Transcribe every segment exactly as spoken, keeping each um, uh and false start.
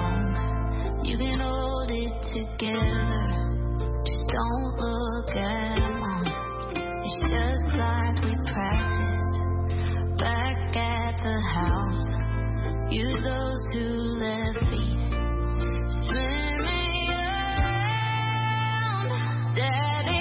wrong. You can hold it together. Just don't look at mom. It's just like we practiced back at the house. Use those two left feet. Swimming around, Daddy.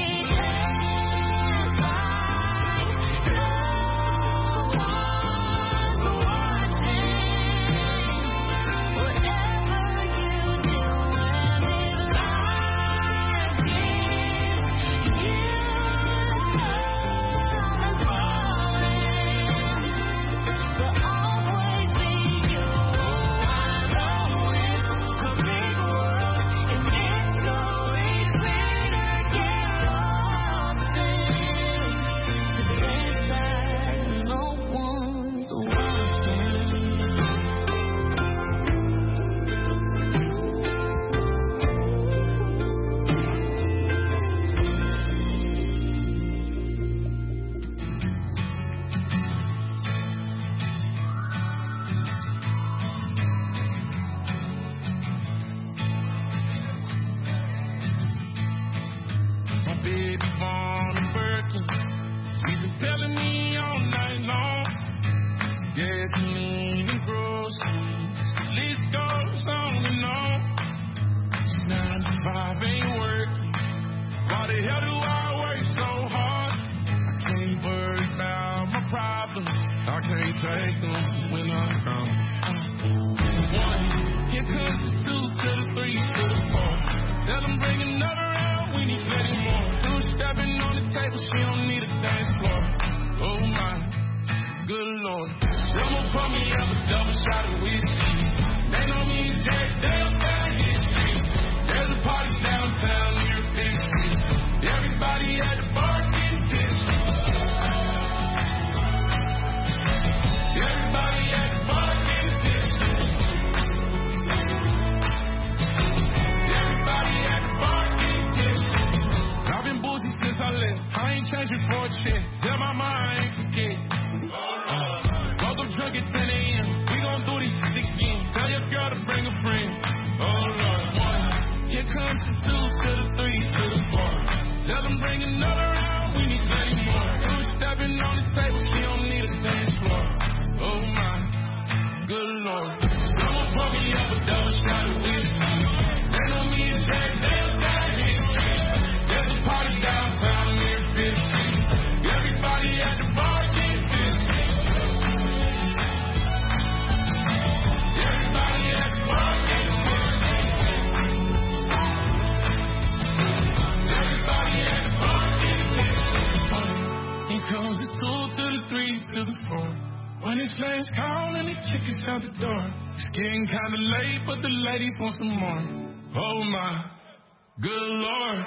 Want some more? Oh my, good Lord.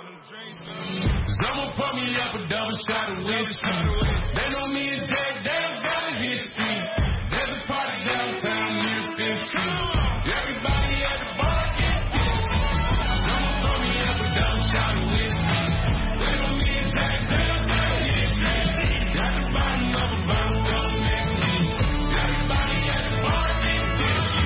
Cause I'ma pour me up a double shot of whiskey. They know me and Jack Daniels got a history. There's a party downtown near Fifth Street. Everybody at the bar get tipsy. Cause I'ma pour me up a double shot of whiskey. They know me and Jack Daniels got a history. Got the bottom of a bottle come next to me. Everybody at the bar get tipsy.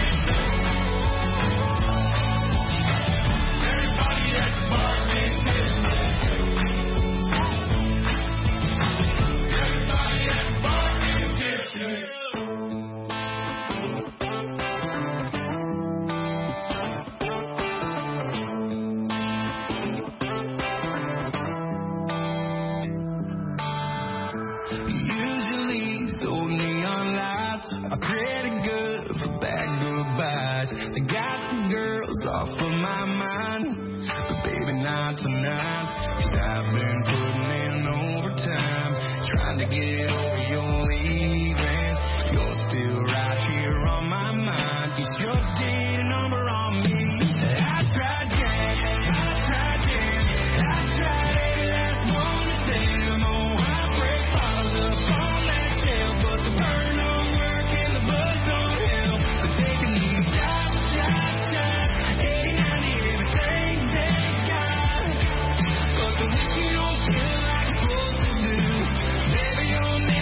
Baby, your name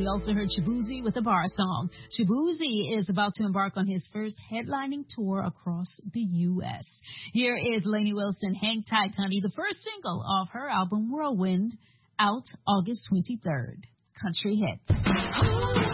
also heard Shabuzi with a bar song. Shabuzi is about to embark on his first headlining tour across the U S. Here is Lainey Wilson, Hang Tight Honey, the first single off her album Whirlwind, out August twenty-third. Country Hits.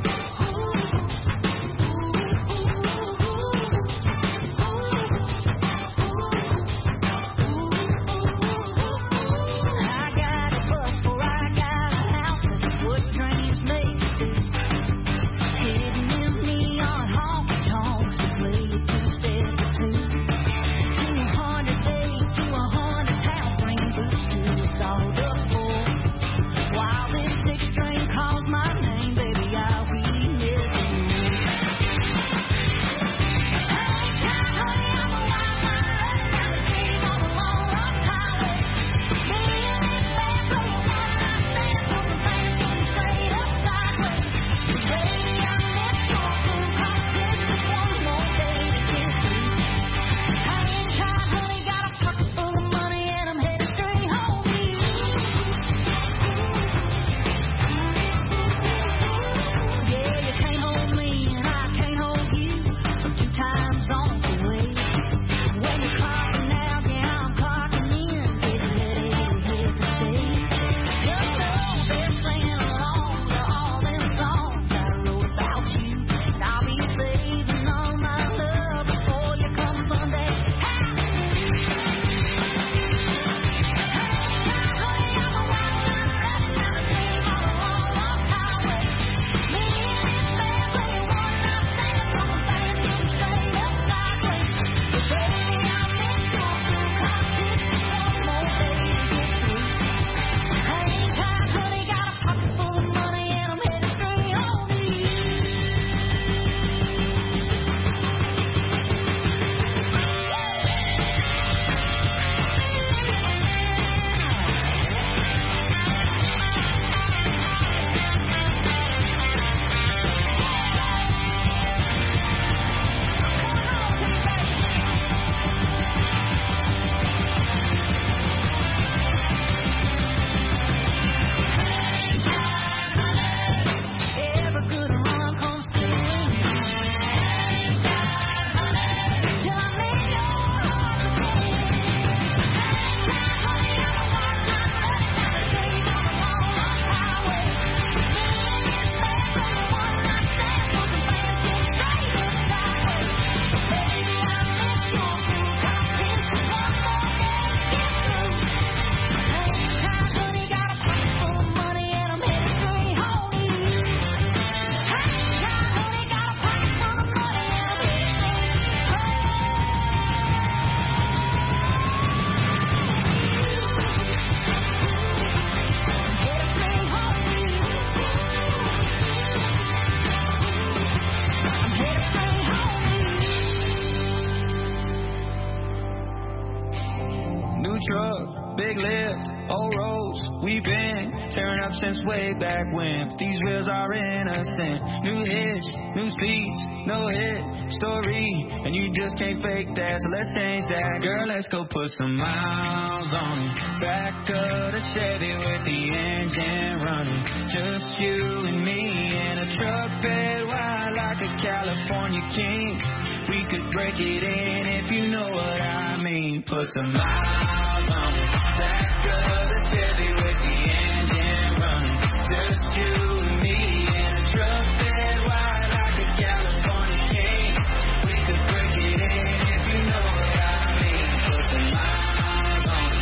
Since way back when, but these wheels are innocent. New hits, new speeds, no hit story, and you just can't fake that. So let's change that, girl. Let's go put some miles on it. Back of the Chevy with the engine running. Just you and me in a truck bed wide like a California king. We could break it in if you know what I mean. Put some miles on it. Back of the Chevy with the engine running. Just you and me in a truck bed wide like a California king. We could break it in if you know what I mean. Put some miles on it.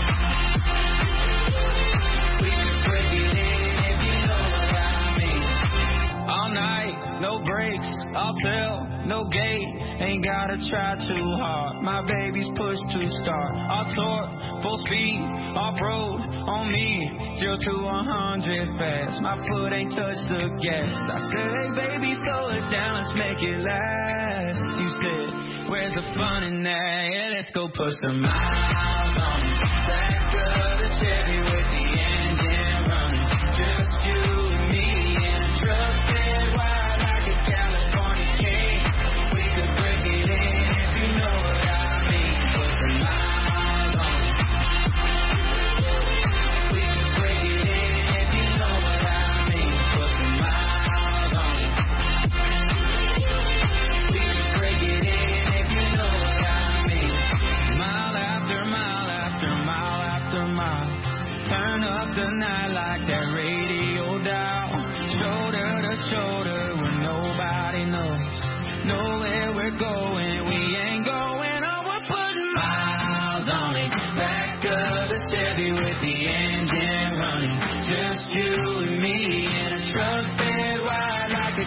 We could break it in if you know what I mean. All night, no brakes, I'll tell, no gate. Ain't gotta try too hard. My baby's push to start. I'll torque, full speed, off-road, on me. Zero to one hundred fast. My foot ain't touched the gas. I said, hey baby, slow it down, let's make it last. You said, where's the fun in that? Yeah, let's go put some miles on it. Back of the Chevy with the engine running. Just you and me in a truck bed wide like a California king. We could break it in if you know what I mean. Put some miles on it. We could break it in if you know what I mean. Put some miles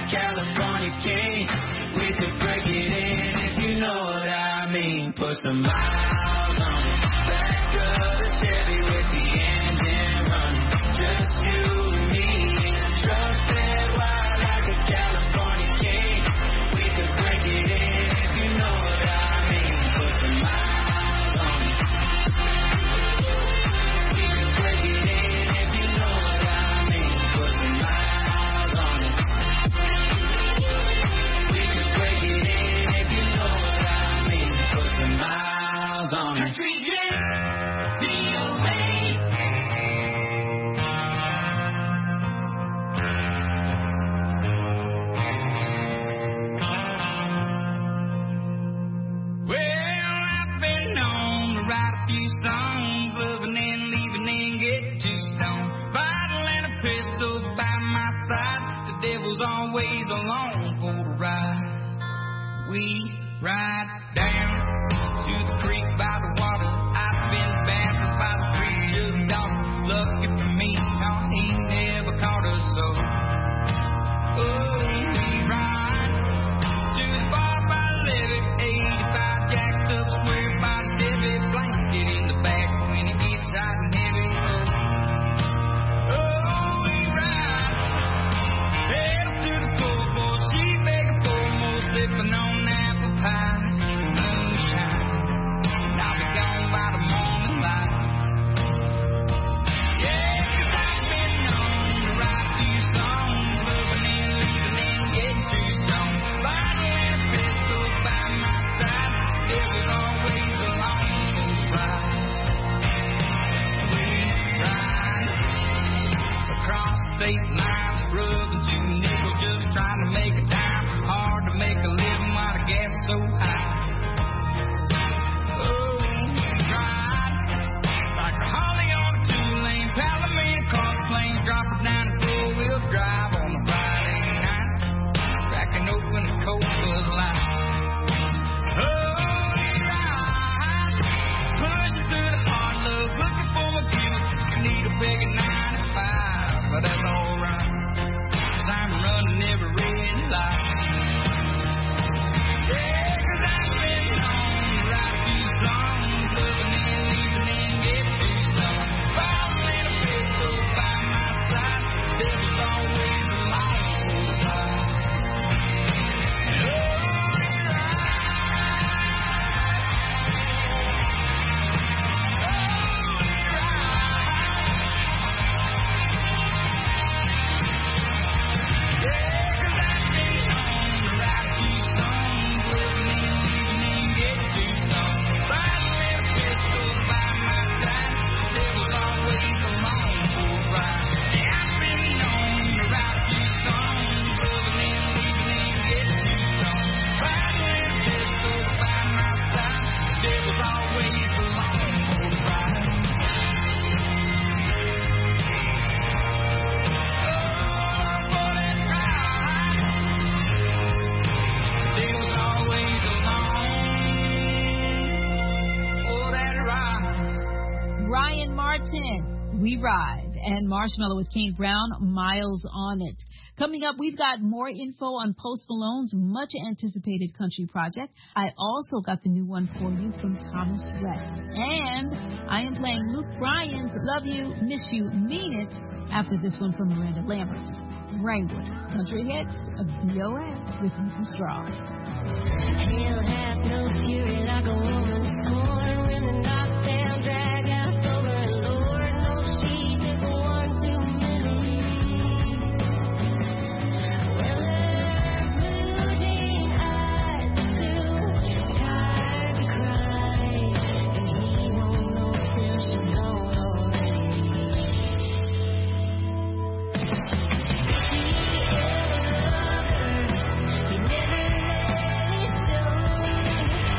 California king. We could break it in if you know what I mean. Put some miles on it. Back of the Chevy with the engine running. Just you and me in a truck that wide like a California king. We could break it in if you know what I mean. Put some miles on it. We could break it in if you know what I mean. Put some miles on it. We could break it in if you know what I mean. Put some miles on it. Country Hits, V O A. Well, I've been known to write a few songs, loving and leaving and get too stoned. Bottle and a pistol by my side, the devil's always along for the ride. We ride down to the creek by the water. I've been baptized by the preacher's daughter. Lucky for me, no, he never caught us so. Oh, we ride to the bar by Levy, eighty-five jacked up, square by Chevy, blanket in the back when it gets hot and heavy. Oh, oh, we ride pedal to the pool boy, she begging for more, sipping on apple pie, moonshine. And I'll be gone by the morning light. Yeah, 'cause I've been known to write a few songs, loving and leaving and getting too stoned. Bottle and a pistol by my side, devil's always along for the ride. We ride across state lines, rubbing two nickels, just trying to make a dime. Hard to make a living while the gas so high. Oh, we ride like a Holly on a two-lane Palomino car plane, dropping down the four-wheel drive on a Friday night, cracking open a cold Bud Light. Oh, we ride, pushing through the hard love, looking for my Buick, need a big ninety-five, but that's alright, 'cause I'm running every red light. Yeah, 'cause I've been known to write a few songs, loving and leaving and getting too stoned. Bottle and a pistol by my side, devil's always along for the ride. Oh, we ride. Oh, we ride. Yeah, 'cause I've been known to write a few songs, loving and leaving and getting too stoned. Bottle and a pistol by my side, devil's always along for the ride. Yeah, I've been known to write a few songs, loving and leaving and getting too stoned. Bottle and a pistol by my side, devil's always along for the ride. Oh, for that ride, devil's always along for that ride. Ryan Martin, We Ride, and Marshmello with Kane Brown, Miles on It. Coming up, we've got more info on Post Malone's much-anticipated country project. I also got the new one for you from Thomas Rhett. And I am playing Luke Bryan's Love You, Miss You, Mean It after this one from Miranda Lambert. Wranglers, Country Hits, V O A with Ethan Straw. He'll have no fury like a woman scorned when the knockdown drag out over. Lord knows she took one too many. Well, her brooding eyes too tired to cry, and he won't know till she's gone already. He never let me show.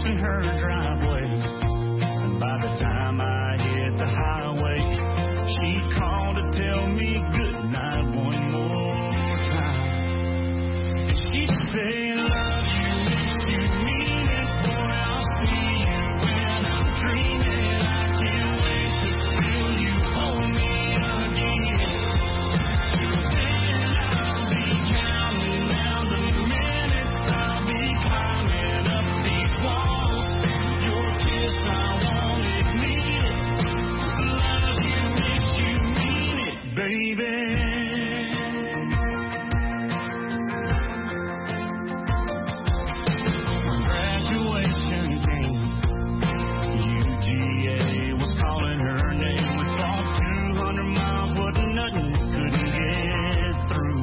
crossing her driveway. And by the time I hit the highway, she called to tell me good night one more time. And she said, love you, if you mean it, boy, I'll see you when I'm dreaming. I can't wait to feel you hold me again. Till then I'll be counting down the minutes. I'll be climbing up these walls. Your kiss, I want it, need it. Love you if you mean it, baby. Graduation came. U G A was calling her name. We thought two hundred miles wasn't nothing, couldn't get through.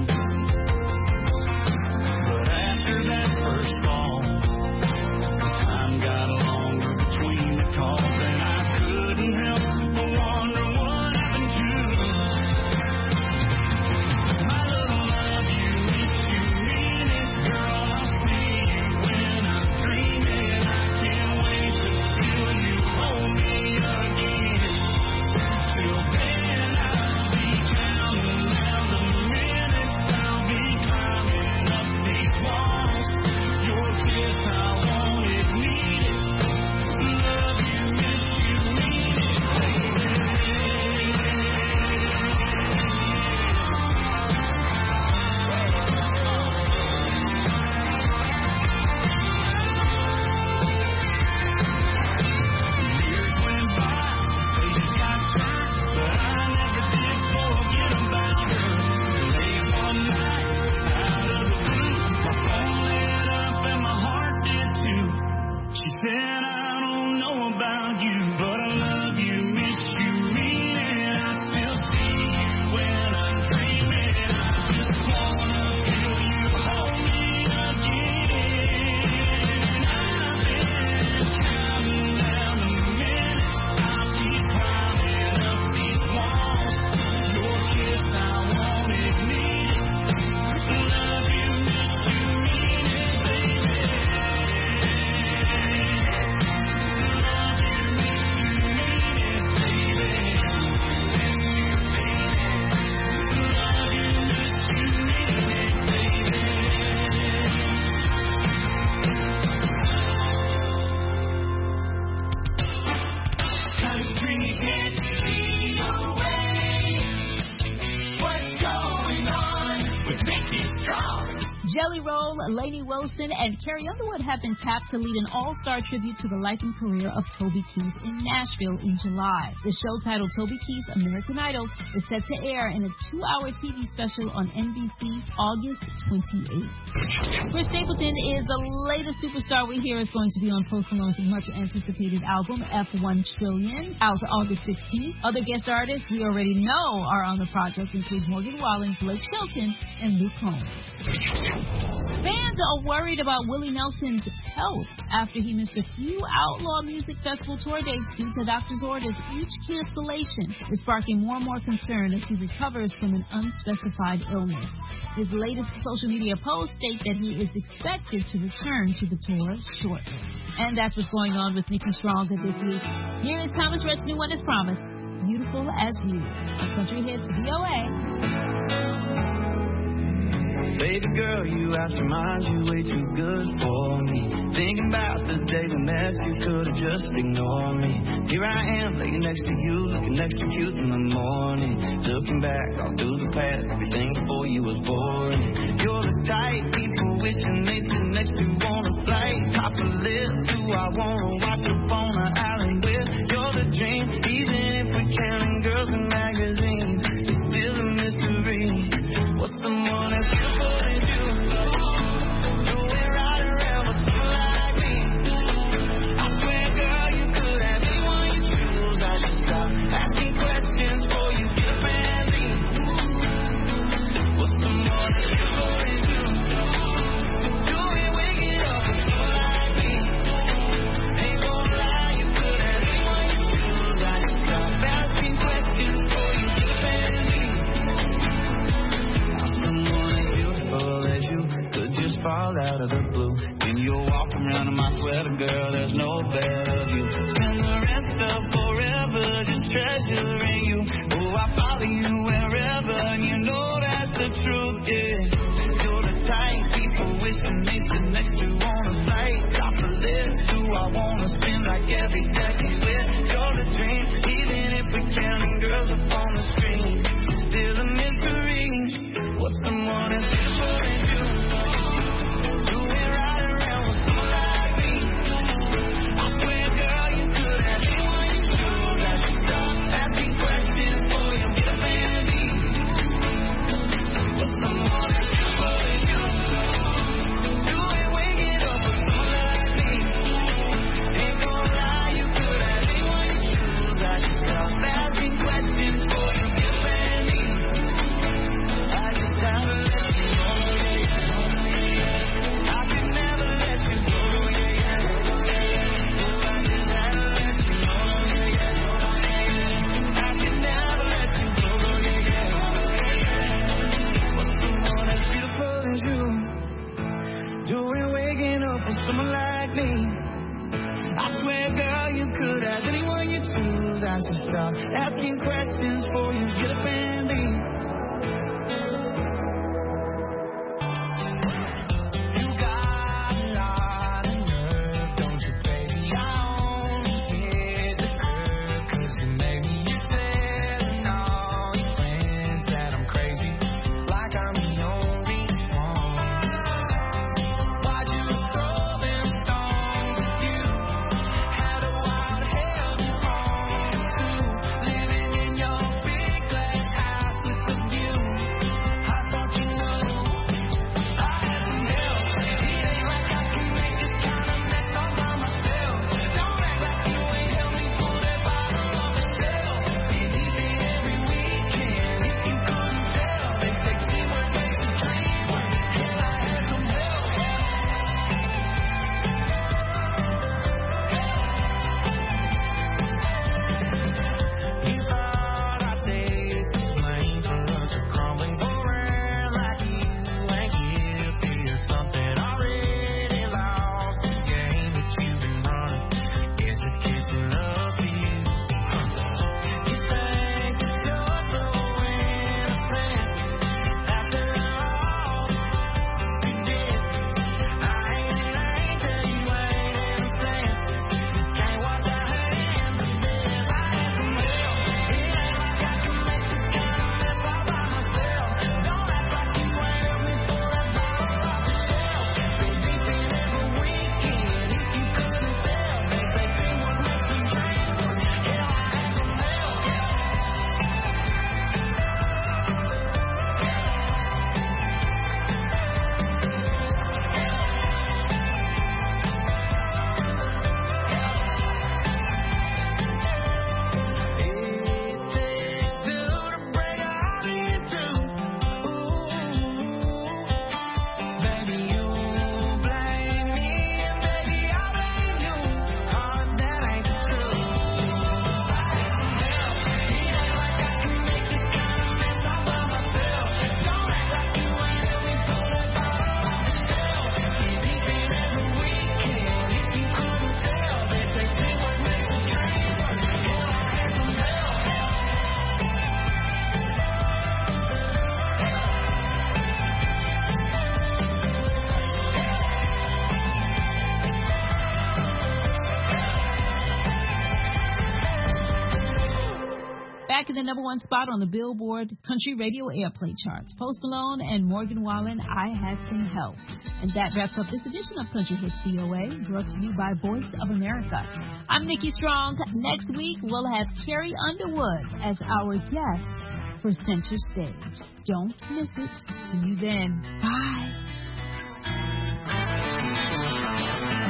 But after that first fall, the time got longer between the calls, and I couldn't help but wonder what happened to my little love you if you mean it, girl. I'll see you when I'm dreaming. I can't wait to feel you hold me again. Till then I'll be counting down the minutes. I'll be climbing up these walls. Your kiss, I want it, need it. Love you if you mean it, baby. Years went by, pages got turned, but I never did forget about her. Late one night, out of the blue, my phone lit up and my heart did too. She said, I don't know about you, but I love you, miss you, mean it. I still see you when I'm dreaming. I just wanna feel you hold me again. I've been counting down the minutes. I'll keep climbing up these walls. Your kiss, I want it, need it. Love you, miss you, mean it, baby. Country can't lead away. What's going on with Mickey Strong? Jelly Roll, Lainey Wilson, and Carrie Underwood have been tapped to lead an all-star tribute to the life and career of Toby Keith in Nashville in July. The show, titled Toby Keith American Idol, is set to air in a two-hour T V special on N B C August twenty-eighth. Chris Stapleton is the latest superstar we hear is going to be on Post Malone's much-anticipated album, F one Trillion, out August sixteenth. Other guest artists we already know are on the project include Morgan Wallen, Blake Shelton, and Luke Combs. Fans are worried about Willie Nelson's health after he missed a few Outlaw Music Festival tour dates due to doctor's orders. Each cancellation is sparking more and more concern as he recovers from an unspecified illness. His latest social media posts state that he is expected to return to the tour shortly. And that's what's going on with Nikki Strong this week. Here is Thomas Rhett's new one as promised, Beautiful as You, on Country Hits V O A. Baby girl, you out your mind, you way too good for me. Thinking about the day we met, you could've just ignored me. Here I am, laying next to you, looking extra cute in the morning. Looking back all through the past, everything before you was boring. You're the type people wishing they sit next to on a flight. Top of the list, who I wanna watch up on the alley with. You're the dream, even if we're counting girls in magazines. It's still a mystery. What's someone as beautiful as you? Going right around with someone like me. I swear, girl, you could have anyone you choose. I just stop asking questions for you get up and leave. What's someone as beautiful as you? Doing waking up with someone like me. you're walking around in my sweater, girl, there's no better view. Spend the rest of forever just treasuring you. Oh, I follow you wherever, and you know that's the truth, yeah. You're the type people wish to meet the next to on a flight. Top the list, who I wanna spend like every second with. You're the dream, even if we're counting girls up on the screen. Still a mystery, what's someone as beautiful as you? Doing right around with someone like me. I swear, girl, you could have anyone you choose. I should stop asking questions for you, get a fan of me. What's someone as beautiful as you? Doing waking up with someone like me. Ain't gonna lie, you could have anyone you choose. I should stop asking questions for you, get a fan of me. I just have to let you know, yeah, yeah. I could never let you go, yeah, yeah. Oh, I just had to let you know, yeah, yeah. I could never let you go, yeah, yeah. What's someone as beautiful as you? Doing waking up with someone like me. I swear, girl, you could have anyone you choose. I should stop asking questions for you, get a fan of me. You got a lot of nerve, don't you, baby? I only hit the curve 'cause you made me your best and all your friends that I'm crazy, like I'm the only one. Why'd you throw them stones at you? Had a wild hell to run to, living in your big glass house with the view. I thought you knew I had some help. It ain't like I can make this kind of mess all by myself. Don't act like you ain't helped me pull that bottle off the shelf. Be deep in every weekend if you couldn't tell. They say teamwork makes the dream work. Hell, I had some help. You thought I'd take the blame for us to crumbling around like you ain't guilty of something already lost. The game that you've been running is a catching up to you. You think that you're so innocent after all you did. I ain't an angel, you ain't innocent. Can't wash our hands of this. I had some help. It ain't like I can make this kind of mess all by myself. Don't act like you ain't helped me pull that bottle off the shelf. Been deep in every weekend if you couldn't tell. They say teamwork makes the dream work. Hell, I had some help. It takes two to break a heart in two. Ooh, baby, you blame me, and baby, I blame you. Oh, that ain't the truth. I had some help. It ain't like I can make this kind of mess all by myself. Don't act like you ain't helped me pull that bottle off the shelf. Been deep in every weekend if you couldn't tell. They say teamwork makes the dream work. Hell, I had some help. Back in the number one spot on the Billboard Country Radio Airplay charts, Post Malone and Morgan Wallen, I Had Some Help. And that wraps up this edition of Country Hits V O A, brought to you by Voice of America. I'm Nikki Strong. Next week, we'll have Carrie Underwood as our guest for Center Stage. Don't miss it. See you then. Bye.